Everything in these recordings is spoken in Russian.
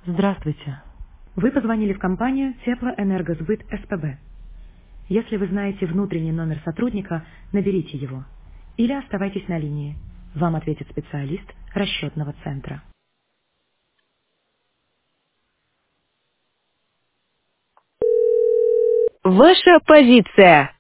Здравствуйте. Вы позвонили в компанию Теплоэнергосбыт СПБ. Если вы знаете внутренний номер сотрудника, наберите его. Или оставайтесь на линии. Вам ответит специалист расчетного центра. Ваша позиция.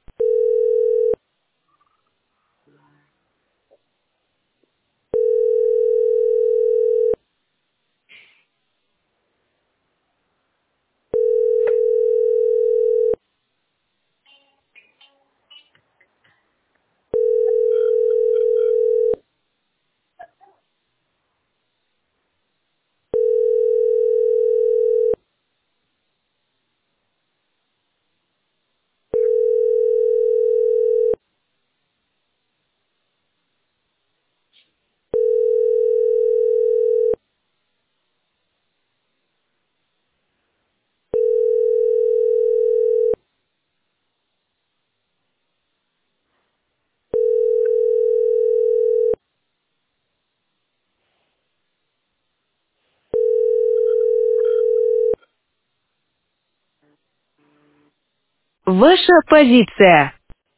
Ваша позиция.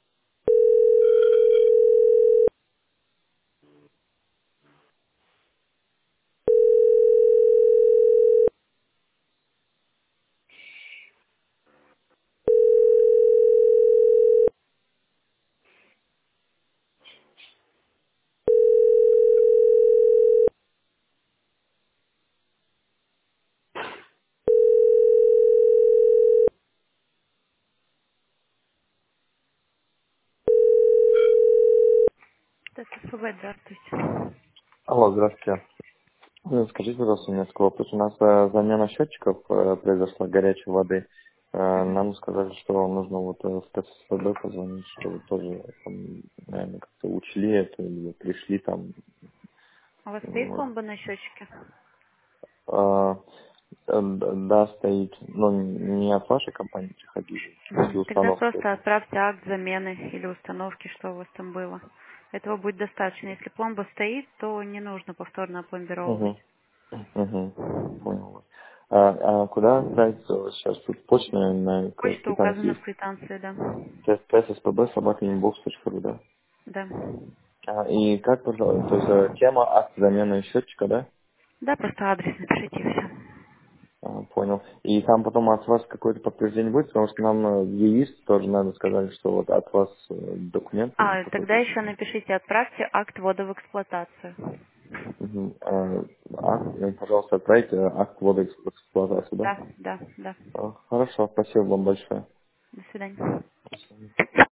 Это СПБ, здравствуйте. Алло, здравствуйте. Скажите, пожалуйста, у меня такой вопрос. У нас замена счетчиков произошла горячей воды. Нам сказали, что нужно вот в ТССБ позвонить, что вы тоже, там, наверное, как-то учли это или пришли там. У вас стоит Вот. пломба на счетчике? Да, стоит. Но не от вашей компании приходили. После Тогда установки просто это. отправьте акт замены или установки, что у вас там было. Этого будет достаточно. Если пломба стоит, то не нужно повторно опломбировывать. Угу. Угу. Понял вас. Куда отправить сейчас? Тут почта, наверное, Почта квитанции указана в есть. квитанции, да. ТССПБ собака inbox.ru, да. Да. И как, пожалуйста, то есть тема акт замены счетчика, да? Да, просто адрес напишите и все. Понял. И там потом от вас какое-то подтверждение будет, потому что нам в ЕИС тоже надо сказать, что вот от вас документ будет Тогда какой-то. еще напишите, отправьте акт ввода в эксплуатацию. Мгм. Пожалуйста, отправьте акт ввода в эксплуатацию, да? Да, да, да. Хорошо, спасибо вам большое. До свидания. До свидания.